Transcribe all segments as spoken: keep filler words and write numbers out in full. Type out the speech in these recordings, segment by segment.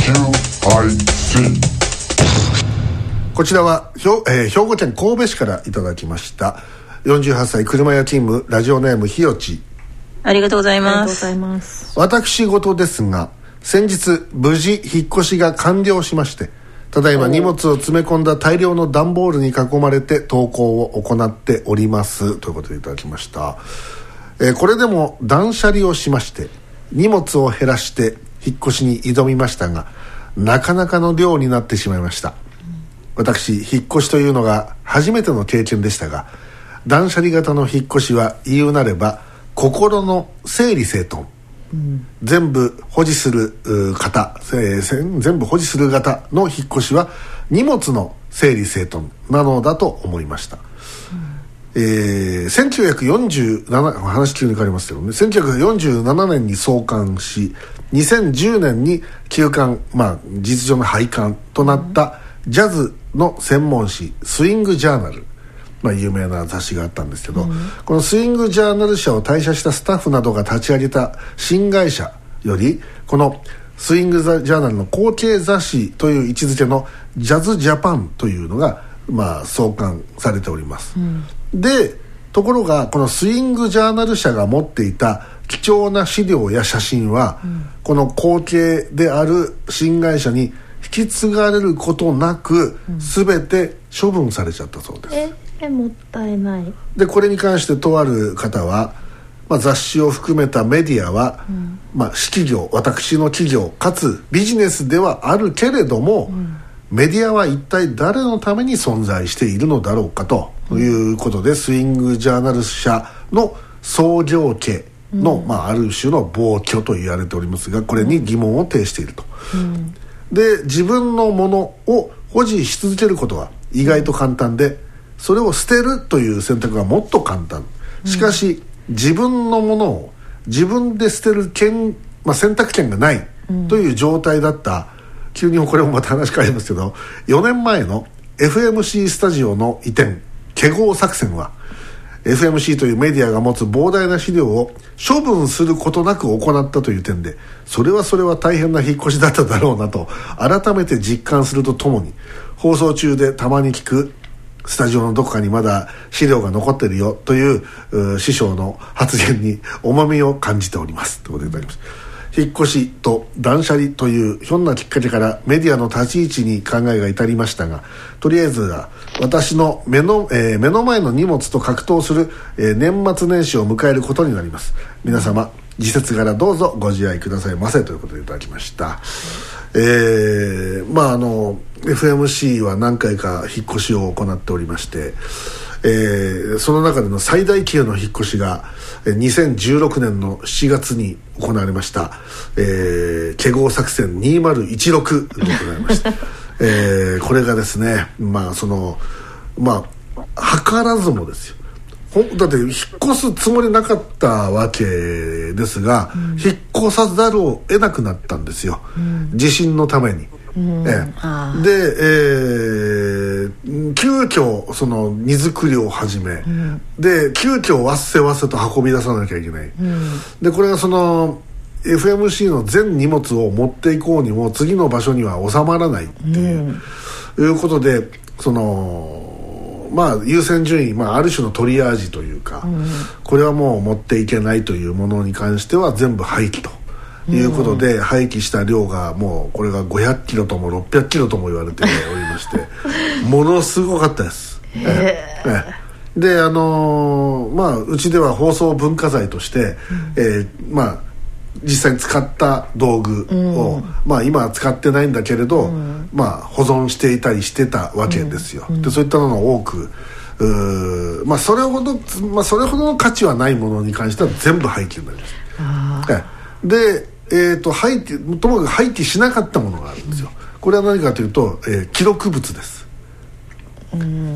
こちらは兵、えー、兵庫県神戸市からいただきました。よんじゅうはっさい車屋勤務、ラジオネームひよち。 ありがとうございます。 ありがとうございます。 私事ですが、先日無事引っ越しが完了しまして、ただいま荷物を詰め込んだ大量の段ボールに囲まれて投稿を行っておりますということでいただきました。えー、これでも断捨離をしまして荷物を減らして引っ越しに挑みましたが、なかなかの量になってしまいました。私、引っ越しというのが初めての経験でしたが、断捨離型の引っ越しは言うなれば心の整理整頓、うん、全部保持する方、えー、全部保持する型の引っ越しは荷物の整理整頓なのだと思いました。うん、えー、せんきゅうひゃくよんじゅうなな話急に変わりますけどね、せんきゅうひゃくよんじゅうななねんに創刊しにせんじゅうねんに休刊、まあ事実上の廃刊となったジャズの専門誌スイングジャーナル、まあ、有名な雑誌があったんですけど、うん、このスイングジャーナル社を退社したスタッフなどが立ち上げた新会社より、このスイングジャーナルの後継雑誌という位置づけのジャズジャパンというのが、まあ、創刊されております。うん、でところがこのスイングジャーナル社が持っていた貴重な資料や写真は、うん、この後継である新会社に引き継がれることなく、うん、全て処分されちゃったそうです。 ええもったいない。 でこれに関してとある方は、まあ、雑誌を含めたメディアは、うんまあ、私企業、私の企業かつビジネスではあるけれども、うん、メディアは一体誰のために存在しているのだろうかということで、うん、スイングジャーナル社の創業家の、うんまあ、ある種の暴挙と言われておりますが、これに疑問を呈していると。うんで自分のものを保持し続けることは意外と簡単で、それを捨てるという選択はもっと簡単。しかし、うん、自分のものを自分で捨てる権、まあ、選択権がないという状態だった、うん、急にこれもまた話変わりますけど、よねんまえの エフエムシー スタジオの移転華豪作戦は エフエムシー というメディアが持つ膨大な資料を処分することなく行ったという点で、それはそれは大変な引っ越しだっただろうなと改めて実感するとともに、放送中でたまに聞くスタジオのどこかにまだ資料が残ってるよという、う師匠の発言に重みを感じておりますということでいただきます。引っ越しと断捨離というひょんなきっかけからメディアの立ち位置に考えが至りましたが、とりあえずは私の目の、えー、目の前の荷物と格闘する、えー、年末年始を迎えることになります。皆様時節柄どうぞご自愛くださいませということでいただきました。えー、まああの エフエムシー は何回か引っ越しを行っておりまして、えー、その中での最大級の引っ越しがにせんじゅうろくねんのしちがつに行われました、えー、華豪作戦にせんじゅうろくでございました、えー、これがですね、まあそのまあ図らずもですよ、だって引っ越すつもりなかったわけですが、うん、引っ越さざるを得なくなったんですよ、うん、地震のために。うんええ、で、えー、急遽その荷造りを始め、うん、で急遽わっせわっせと運び出さなきゃいけない、うん、でこれがその エフエムシー の全荷物を持っていこうにも次の場所には収まらないっていう、うん、いうことで、そのまあ優先順位、まあ、ある種のトリアージというか、うん、これはもう持っていけないというものに関しては全部廃棄ということで、うん、廃棄した量がもうこれがごひゃくキロともろっぴゃくキロとも言われておりましてものすごかったです。ええ、であのー、まあうちでは放送文化財として、うんえー、まあ実際に使った道具を、うん、まあ今は使ってないんだけれど、うん、まあ保存していたりしてたわけですよ、うん、でそういったのが多く、うまあそれほど、まあ、それほどの価値はないものに関しては全部廃棄になります。あええでえー、と廃棄ともかく廃棄しなかったものがあるんですよ。これは何かというと、えー、記録物です、うん、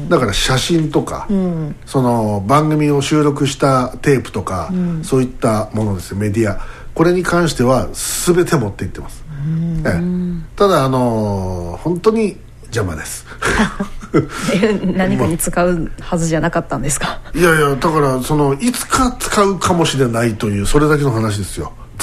だから写真とか、うん、その番組を収録したテープとか、うん、そういったものですよ。メディアこれに関しては全て持っていってます、うんえー、ただあのー、本当に邪魔です何かに使うはずじゃなかったんですか。 いやいやだからそのいつか使うかもしれないというそれだけの話ですよ。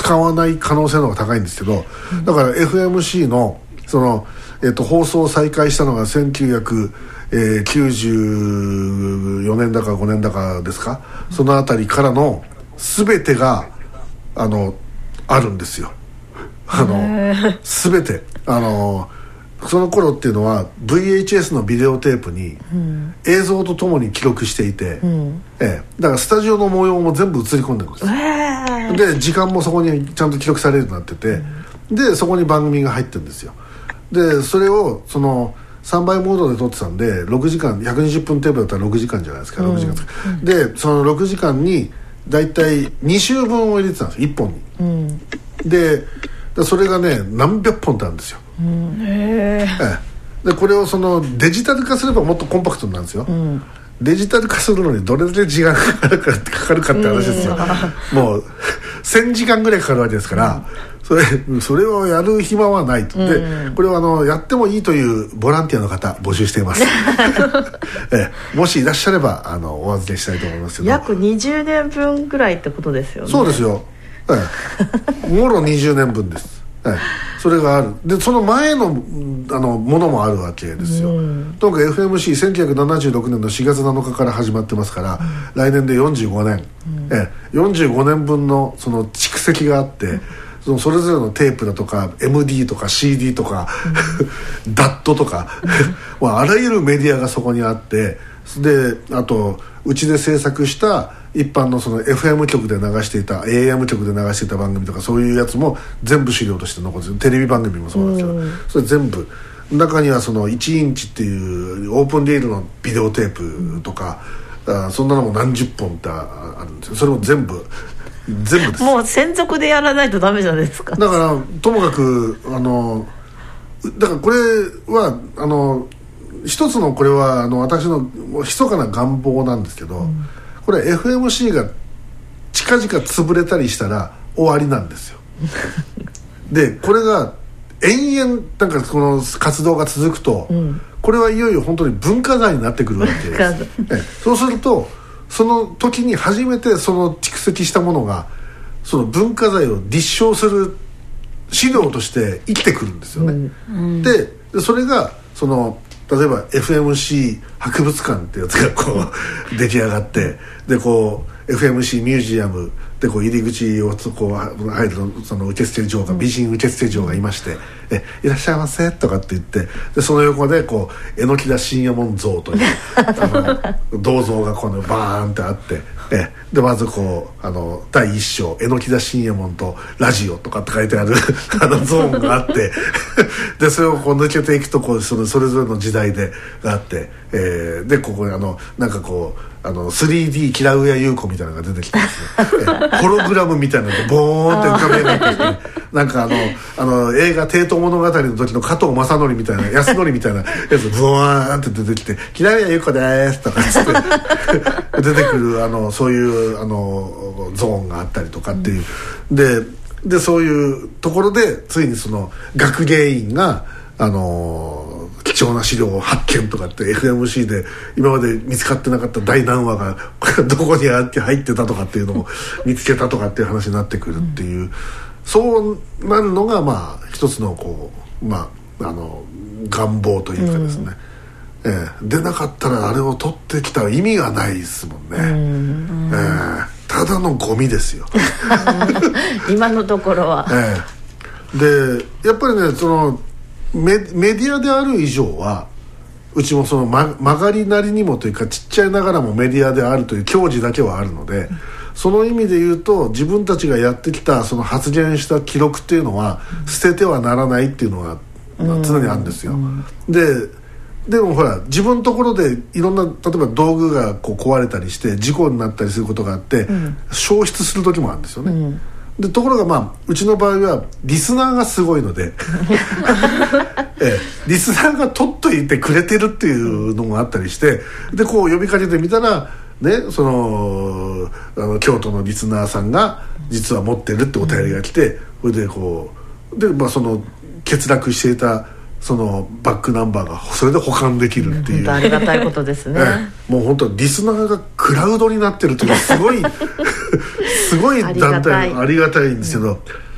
使わない可能性の方が高いんですけど、だから エフエムシー のその、えー、と放送を再開したのがせんきゅうひゃくきゅうじゅうよねんだかごねんだかですか、そのあたりからの全てがあのあるんですよ。あの全てあのその頃っていうのは ブイエイチエス のビデオテープに映像とともに記録していて、うん、ええ、だからスタジオの模様も全部映り込んでるんです、えー、で時間もそこにちゃんと記録されるようになってて、うん、でそこに番組が入ってるんですよ。でそれをそのさんばいモードで撮ってたんでろくじかんひゃくにじゅっぷんテープだったらろくじかんじゃないですか、ろくじかん、うん、でそのろくじかんにだいたいに週分を入れてたんですよいっぽんに、うん、でそれがね何百本ってあるんですよ、うん、へえ。でこれをそのデジタル化すればもっとコンパクトになるんですよ、うん、デジタル化するのにどれだけ時間がかかるかってかかるかって話ですよ、うん、もうせんじかんぐらいかかるわけですから、うん、それそれをやる暇はないと、うん、でこれはあのやってもいいというボランティアの方募集していますえもしいらっしゃればあのお預けしたいと思いますけど、 約にじゅうねんぶんぐらいってことですよね。 そうですよ、ええ、もろにじゅうねんぶんです、ええ、それがある。でその前の、あのものもあるわけですよ、うん、とにかく エフエムシーせんきゅうひゃくななじゅうろくねんのしがつなのかから始まってますから、うん、来年でよんじゅうごねん、うんええ、よんじゅうごねんぶんのその蓄積があって、うん、そのそれぞれのテープだとか エムディー とか シーディー とか、うん、ダットとかまあ、あらゆるメディアがそこにあって、であとうちで制作した一般のその エフエム 局で流していた エーエム 局で流していた番組とかそういうやつも全部資料として残ってる。テレビ番組もそうなんですけど、うん、それ全部中にはそのいちインチっていうオープンリールのビデオテープとか、うん、あそんなのも何十本ってあるんですよ。それも全部全部です。 もう専属でやらないとダメじゃないですか。 だからともかくあのだからこれはあの一つのこれはあの私の密かな願望なんですけど、うん、これ エフエムシー が近々潰れたりしたら終わりなんですよでこれが延々なんかこの活動が続くと、うん、これはいよいよ本当に文化財になってくるわけですそうするとその時に初めてその蓄積したものがその文化財を立証する資料として生きてくるんですよね、うん、でそれがその例えば エフエムシー 博物館ってやつがこう出来上がってでこう エフエムシー ミュージアムでこう入り口をこう入るその受付嬢が美人受付嬢がいまして「えいらっしゃいませ」とかって言ってでその横でこう榎田信右衛門像というあの銅像がこのバーンってあってえでまずこうあのだいいっ章榎田信右衛門とラジオとかって書いてあるあのゾーンがあってでそれをこう抜けていくとこうそのそれぞれの時代でがあって、えー、でここにあのなんかこうあの スリーディー キラウエ優子みたいなのが出てきてですねホログラムみたいなのがボーンって浮かべ上がってきてなんかあのあの映画帝都物語の時の加藤正則みたいな安則みたいなやつブワーンって出てきてキラウエ優子ですとかつって出てくるあのそういうあのゾーンがあったりとかっていう、うん、ででそういうところでついにその学芸員があの貴重な資料を発見とかって エフエムシー で今まで見つかってなかった第何話がどこに入ってたとかっていうのを見つけたとかっていう話になってくるっていう、うん、そうなるのがまあ一つのこうまああの願望というかですね、うんえー、でなかったらあれを取ってきた意味がないですもんね、うんえー、ただのゴミですよ今のところは、 えー、でやっぱりねそのメ, メディアである以上はうちもその、ま、曲がりなりにもというかちっちゃいながらもメディアであるという矜持だけはあるので、うん、その意味で言うと自分たちがやってきたその発言した記録っていうのは捨ててはならないっていうのが、まあ、常にあるんですよ、うん、ででもほら自分のところでいろんな例えば道具がこう壊れたりして事故になったりすることがあって、うん、消失する時もあるんですよね、うんでところがまあうちの場合はリスナーがすごいのでえリスナーが取っといてくれてるっていうのもあったりしてでこう呼びかけてみたらねそのあの京都のリスナーさんが実は持ってるってお便りが来てそれでこうでまあその欠落していたそのバックナンバーがそれで保管できるっていう、 うん、ありがたいことですね、 えもう本当リスナーがクラウドになってるっていうのはすごいすごい団体ありがたいんですけど、うん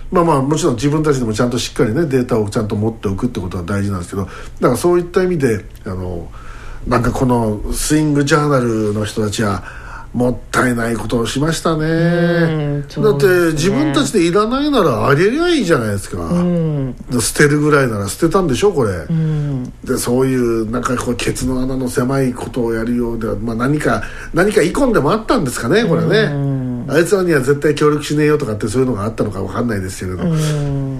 まあまあもちろん自分たちでもちゃんとしっかりねデータをちゃんと持っておくってことは大事なんですけど、だからそういった意味であのなんかこのスイングジャーナルの人たちはもったいないことをしましたね。 うんそうですね。 だって自分たちでいらないならあげりゃいいじゃないですか、うん、捨てるぐらいなら捨てたんでしょこれ、うん、でそういうなんかこうケツの穴の狭いことをやるようでは、まあ、何か何か遺恨でもあったんですかねこれね、うん、あいつらには絶対協力しねえよとかってそういうのがあったのか分かんないですけれど、うん、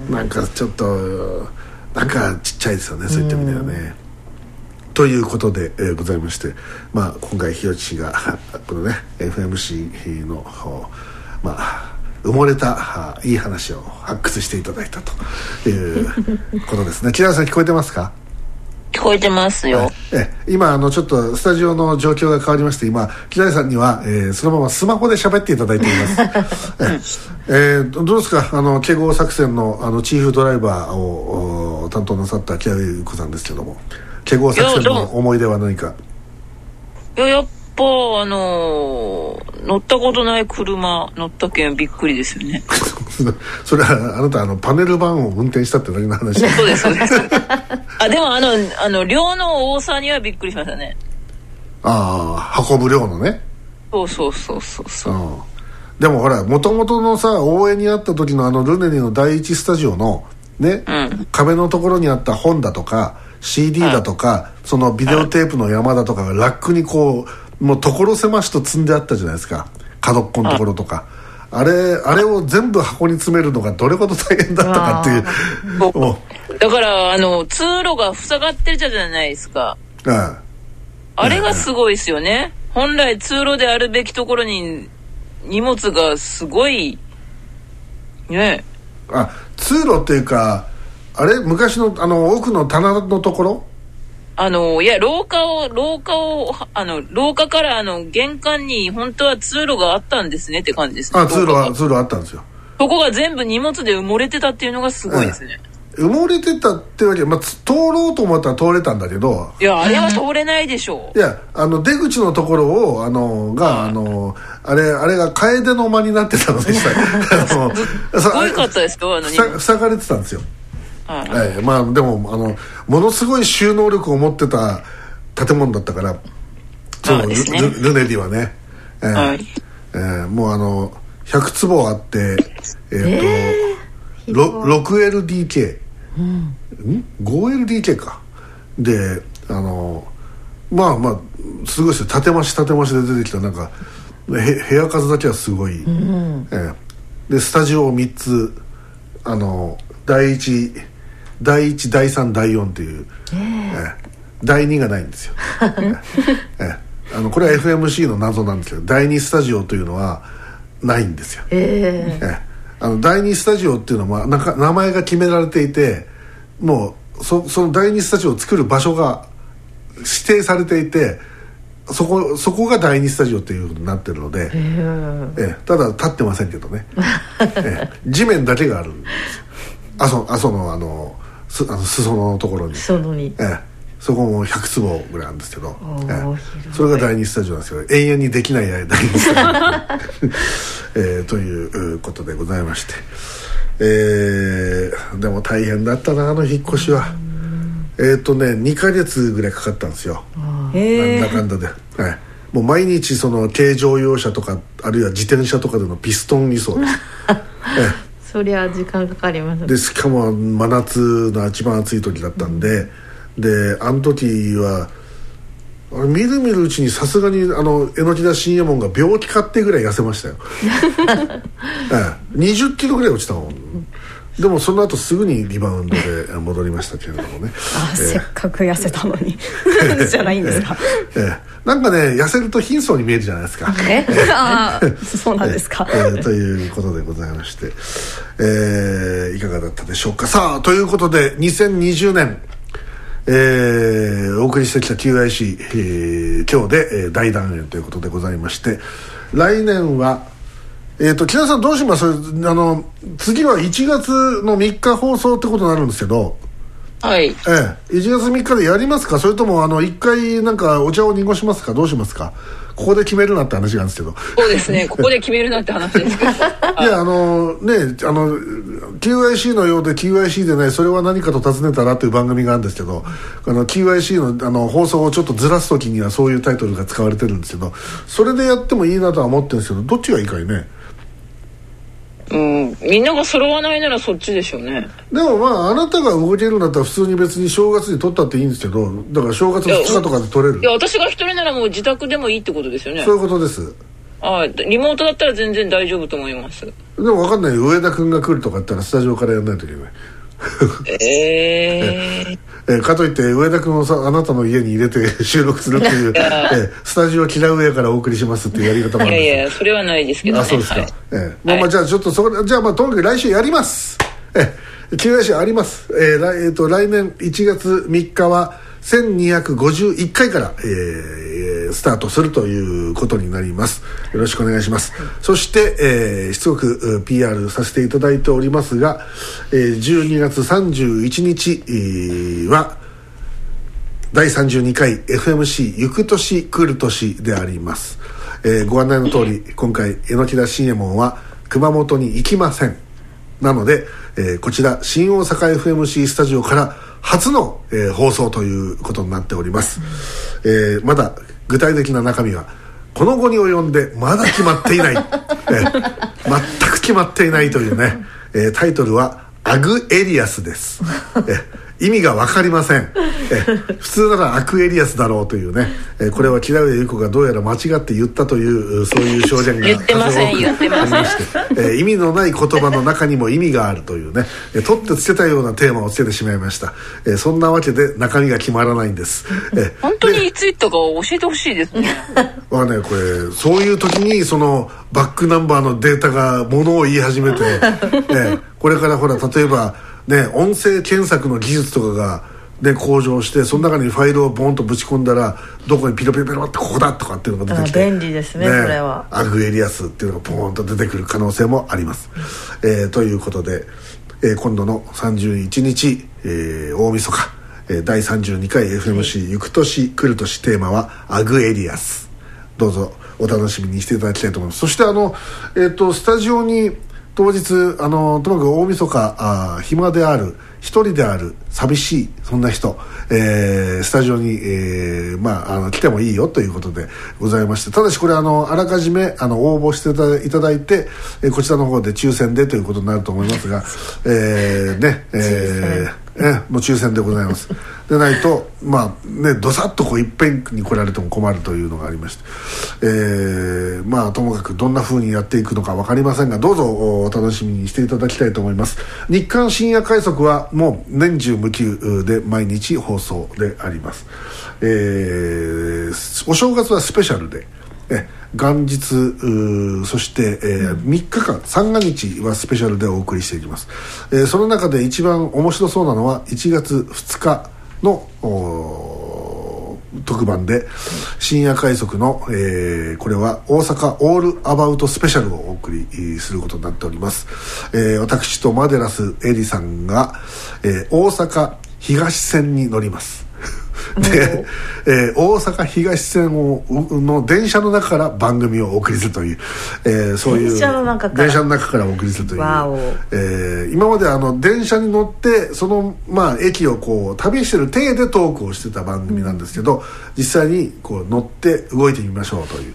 なんかちょっとなんかちっちゃいですよねそういった意味ではね、うんということで、えー、ございまして、まあ、今回日吉がこのね エフエムシー の、まあ、埋もれたいい話を発掘していただいたということですね。木原さん聞こえてますか？ 聞こえてますよ、はい、 え今あのちょっとスタジオの状況が変わりまして今木原さんには、えー、そのままスマホで喋っていただいていますえ、えー、どうですかあの警護作戦の、あのチーフドライバーを担当なさった木原優子さんですけども、警護作戦の思い出は何か？ いややっぱあのー、乗ったことない車乗ったけんびっくりですよねそれはあなたあのパネルバンを運転したってだけの話そうですそうですあでもあのあの量の多さにはびっくりしましたね。 ああ運ぶ量のね。 そうそうそうそうそう、うん、 でもほらもともとのさ応援にあった時のあのルネリの第一スタジオのね、うん、壁のところにあった本だとかシーディー だとか、はい、そのビデオテープの山だとかがラックにこうもう所狭しと積んであったじゃないですか角っこのところとか、あれあれを全部箱に詰めるのがどれほど大変だったかっていうだからあの通路が塞がってるじゃないですか。あああれがすごいですよね、うん、本来通路であるべきところに荷物がすごいね。 あ通路っていうかあれ昔のあの奥の棚のところあのいや廊下を廊下をあの廊下からあの玄関に本当は通路があったんですねって感じですね。 あ通路は通路あったんですよ。 そこが全部荷物で埋もれてたっていうのがすごいですね、 うん、埋もれてたってわけ、まあ、通ろうと思ったら通れたんだけどいやあれは通れないでしょう。 いやあの出口のところをあのがあのあれあれが楓の間になってたのでしたあのすごいかったですよ。あの塞がれてたんですよ。 はい、 えー、まあでもあのものすごい収納力を持ってた建物だったからそう、ね、ル, ルネリはね、えーはいえー、もうあのひゃく坪あってえー、っと、えー、ろくエルディーケー、うん、ごエルディーケー かであのまあまあすごいですよ。建増し建増しで出てきたなんか部屋数だけはすごい、うんえー、でスタジオをみっつあの第一だいいちだいさんだいよんっていう、えーえー、だいにがないんですよ、えー、あのこれは エフエムシー の謎なんですけどだいにスタジオというのはないんですよ、えーえー、あのだいにスタジオっていうのはなんか名前が決められていてもう そ, そのだいにスタジオを作る場所が指定されていてそ こ, そこがだいにスタジオっていう風になってるので、えーえー、ただ立ってませんけどね、えー、地面だけがあるんですよ。あそあそのあのすあの裾野のところに裾野に、 ええ、そこもひゃく坪ぐらいあるんですけど、ええ、それがだいにスタジオなんですけど永遠にできないだいにスタジオ、えー、ということでございまして、えー、でも大変だったなあの引っ越しは。えっ、ー、とねにかげつぐらいかかったんですよ。なんだかんだで、はい、もう毎日その軽乗用車とかあるいは自転車とかでのピストン輸送です、ええそりゃ時間かかります。 でしかも真夏の一番暑い時だったんで、うん、であの時はみるみるうちにさすがにあの榎田信右衛門が病気かってぐらい痩せましたよ、ええ、にじゅっキロぐらい落ちたもん。でもその後すぐにリバウンドで戻りましたけれどもねあ、えー、せっかく痩せたのにじゃないんですか、 えーえー、なんかね痩せると貧相に見えるじゃないですかえあそうなんですか、 えー、ということでございまして、えー、いかがだったでしょうか。さあということでにせんにじゅうねん、えー、お送りしてきた キューアイシー、えー、今日で、えー、大団円ということでございまして、来年はえーと、木田さんどうします？あの次はいちがつのみっか放送ってことになるんですけど、 はい、 ええ、いちがつみっかでやりますか、それともあのいっかいなんかお茶を濁しますか、どうしますか。ここで決めるなって話なんですけど。 そうですね、ここで決めるなって話ですけどいやあのねあの キューアイシー のようで キューアイシー でない、それは何かと尋ねたらという番組があるんですけど、あの キューアイシー の, あの放送をちょっとずらす時にはそういうタイトルが使われてるんですけど、それでやってもいいなとは思ってるんですけど、どっちがいいかいね。 うん、みんなが揃わないならそっちでしょうね。 でもまああなたが動けるんだったら普通に別に正月に撮ったっていいんですけど、だから正月ふつかとかで撮れる。 いや私が一人ならもう自宅でもいいってことですよね。 そういうことです。 ああ、リモートだったら全然大丈夫と思います。 でも分かんない、上田君が来るとか言ったらスタジオからやらないといけないえーえかといって上田君をさあなたの家に入れて収録するっていうえスタジオ嫌う上からお送りしますっていうやり方もあるんです。 いやいやそれはないですけどね。 あ、そうですか、 はい、 えまあまあじゃあちょっとそこでじゃあまあとにかく来週やります。え キューアイシー あります。えー来えー、と来年いちがつみっかはせんにひゃくごじゅういっかいから、えー、スタートするということになります。よろしくお願いします。そして、えー、しつこく ピーアール させていただいておりますが、えー、じゅうにがつさんじゅういちにち、えー、はだいさんじゅうにかい エフエムシー ゆく年来る年であります。えー、ご案内の通り今回榎田新右衛門は熊本に行きません。なので、えー、こちら新大阪 エフエムシー スタジオから初の、えー、放送ということになっております。えー、まだ具体的な中身はこの後に及んでまだ決まっていない、えー、全く決まっていないというね、えー、タイトルはアグエリアスです。えー意味が分かりません。え普通ならアクエリアスだろうというね、えこれは木田上由子がどうやら間違って言ったというそういう証言が言ってません言ってません、 え意味のない言葉の中にも意味があるというね、え取ってつけたようなテーマをつけてしまいました。えそんなわけで中身が決まらないんです。え本当にいつ言ったか教えてほしいですね。 わかんない、これそういう時にそのバックナンバーのデータがものを言い始めて、えこれからほら例えばね、音声検索の技術とかが、ね、向上してその中にファイルをボンとぶち込んだらどこにピロピロピロってここだとかっていうのが出てきて便利ですね、ね、それはアグエリアスっていうのがポーンと出てくる可能性もあります、うんえー、ということで、えー、今度のさんじゅういちにち、えー、大晦日、えー、だいさんじゅうにかい エフエムシー ゆく年来る年テーマはアグエリアス。どうぞお楽しみにしていただきたいと思います。そしてあの、えー、とスタジオに当日あのともかく大晦日あ暇である一人である寂しいそんな人、えー、スタジオに、えーまあ、あの来てもいいよということでございまして、ただしこれあのあらかじめあの応募していただいて、えー、こちらの方で抽選でということになると思いますが、えー、ねえーえもう抽選でございます。でないとまあねどさっとこういっぺんに来られても困るというのがありまして、えー、まあともかくどんな風にやっていくのか分かりませんがどうぞお楽しみにしていただきたいと思います。日刊深夜快速はもう年中無休で毎日放送であります。えー、お正月はスペシャルでえ元日そして、えー、みっかかん三が日はスペシャルでお送りしていきます、えー、その中で一番面白そうなのはいちがつふつかの特番で深夜快速の、えー、これは大阪オールアバウトスペシャルをお送りすることになっております、えー、私とマデラスエリさんが、えー、大阪東線に乗りますで、えー、大阪東線をの電車の中から番組をお送りするという、えー、そういう電車の中から電車の中からお送りするという、 わお、 えー、今まであの電車に乗ってその、まあ、駅をこう旅してる体でトークをしてた番組なんですけど、うん、実際にこう乗って動いてみましょうという、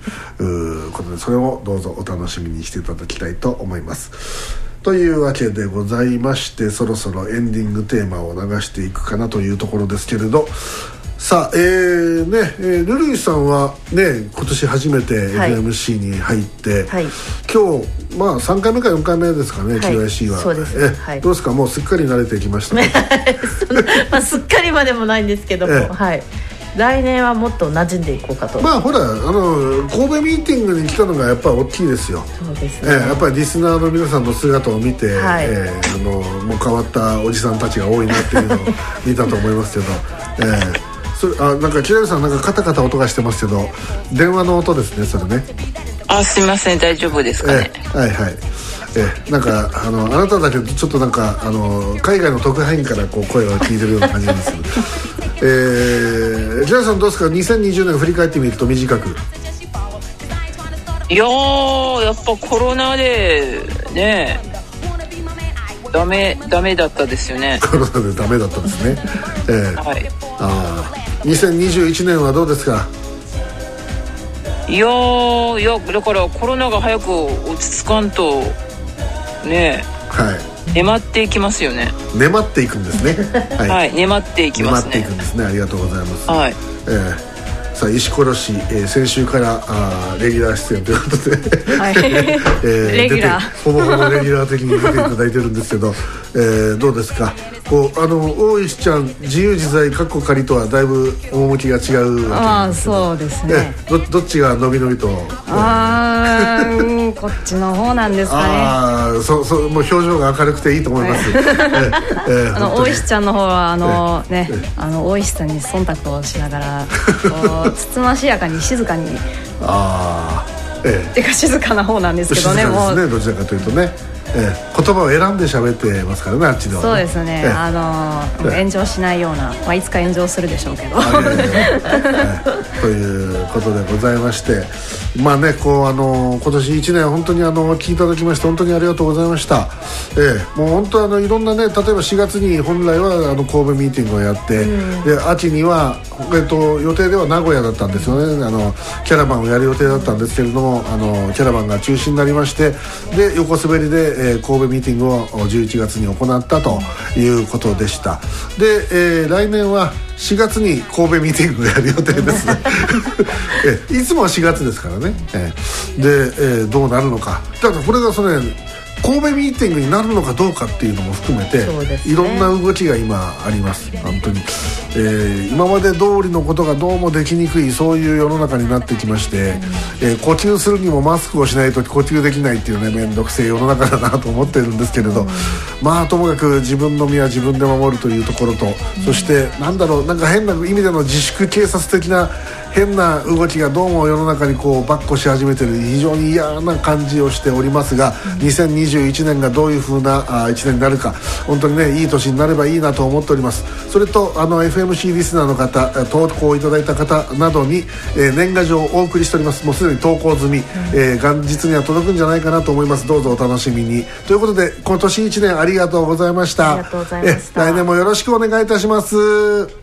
うことでそれをどうぞお楽しみにしていただきたいと思います。というわけでございましてそろそろエンディングテーマを流していくかなというところですけれど、さあ、えーねえー、ルルイさんはね今年初めて エフエムシー に入って、はい、今日まあさんかいめかよんかいめですかね、はい、キューアイシー はそうです、 え、 はい、 どうですか、もうすっかり慣れてきましたまあすっかりまでもないんですけども、はい、来年はもっと馴染んでいこうかと。 まあほらあの神戸ミーティングに来たのがやっぱり大きいですよ。 そうですね、 えー、やっぱりリスナーの皆さんの姿を見て、はい、えー、あのもう変わったおじさんたちが多いなっていうのを見たと思いますけど、えーそれあなんかキラリさんなんかカタカタ音がしてますけど電話の音ですねそれね。 あすいません大丈夫ですかね、 えー、はいはい、 えなんかあのあなただけちょっとなんかあの海外の特派員からこう声を聞いてるような感じなんですけどえー、ジャイさんどうですか、にせんにじゅうねん振り返ってみると短く。 いやーやっぱコロナでねダメダメだったですよね。 コロナでダメだったんですね、えーはい、あにせんにじゅういちねんはどうですか。 いやーいやだからコロナが早く落ち着かんとね、はい、粘っていきますよね。 粘っていくんですね。はい、はい、 粘っていきますね。 粘っていくんですね。ありがとうございます。 はい。 えーさあ石ころ氏、えー、先週からあレギュラー出演ということで、はいえー、 レギュラーほぼほぼレギュラー的に出ていただいてるんですけど、えー、どうですか。こうあの大石ちゃん自由自在カッコ仮とはだいぶ趣が違うわけああそうですね。 ど, どっちが伸び伸びとああこっちの方なんですかね。 ああそそもう表情が明るくていいと思います。 あの大石ちゃんの方はあのねあの大石さんに忖度をしながらこうつつましやかに静かにああ、ええ、 てか静かな方なんですけどね。 静かですね、どちらかというとね、ええ、言葉を選んんで喋ってますからね、あっちでは、ね、 そうですね、ええ、あのー、炎上しないような、まあ、いつか炎上するでしょうけどということでございまして、まあねこうあの今年いちねん本当にあの聞いていただきまして本当にありがとうございました、ええ、もう本当あのいろんなね、例えばしがつに本来はあの神戸ミーティングをやって、うん、で秋には、えっと、予定では名古屋だったんですよね。あのキャラバンをやる予定だったんですけれども、あのキャラバンが中止になりまして、で横滑りで、えー、神戸ミーティングをじゅういちがつに行ったということでした。で、えー、来年はしがつに神戸ミーティングをやる予定ですねえいつもはしがつですからね、えー、で、えー、どうなるのか。だからこれがそれ神戸ミーティングになるのかどうかっていうのも含めて、ね、いろんな動きが今あります本当に、えー、今まで通りのことがどうもできにくい、そういう世の中になってきまして、うんえー、呼吸するにもマスクをしないと呼吸できないっていうね、面倒くせえ世の中だなと思ってるんですけれど、うん、まあともかく自分の身は自分で守るというところと、うん、そしてなんだろう、なんか変な意味での自粛警察的な変な動きがどうも世の中にこうばっこし始めている、非常に嫌な感じをしておりますが、うん、にせんにじゅういちねんがどういう風ないちねんになるか、本当にねいい年になればいいなと思っております。それとあの エフエムシー リスナーの方、投稿いただいた方などに、えー、年賀状をお送りしております。もうすでに投稿済み、うんえー、元日には届くんじゃないかなと思います。どうぞお楽しみにということで、今年いちねんありがとうございました。 ありがとうございました。 え来年もよろしくお願いいたします。